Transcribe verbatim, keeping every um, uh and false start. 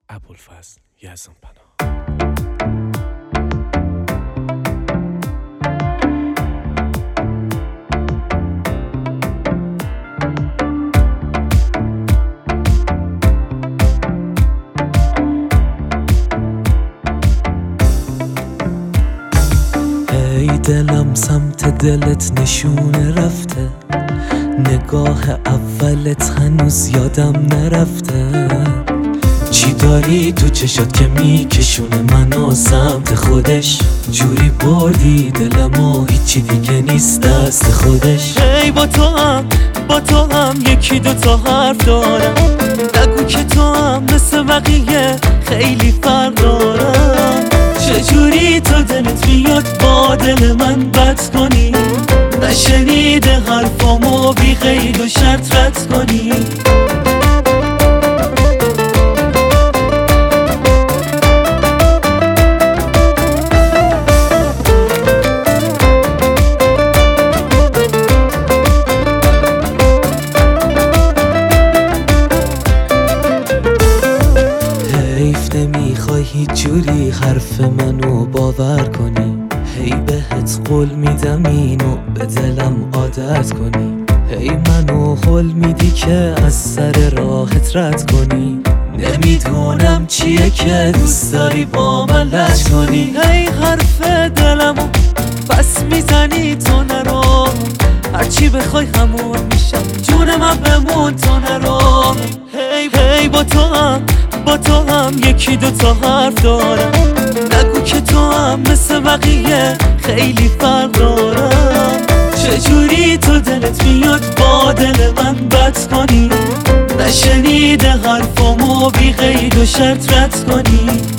ابوالفضل یزدانپناه. ای دلم سمت دلت نشونه رفته، نگاه اولت هنوز یادم نرفته. چی داری تو چشات که میکشونه منو سمت خودش؟ جوری بردی دلمو هیچی دیگه نیست دست خودش. ای با تو هم با تو هم یکی دو تا حرف دارم، نگو که تو هم مثل بقیه خیلی فرق دارم. چجوری تو دلت میاد با دل من بد کنی؟ نشنیده حرفامو بی قید و شرط رد کنی؟ حیف نمیخوای هیچ جوری حرف منو باور کنی، هی بهت قول میدم اینو به دلم عادت کنی. هی منو قول میدی که از سر راحت رد کنی، نمیدونم چیه که دوست داری با من لج کنی. هی حرف دلمو بس میزنی تو نرو، هرچی بخوای همون میشم، جون من بمون تو نرو. هی هی با تو هم با تو هم یکی دو تا حرف دارم، نگو که تو هم مثل بقیه خیلی فرق دارم. چجوری تو دلت میاد با دل من بد کنی؟ نشنیده حرفامو بی قید و شرط رد کنی؟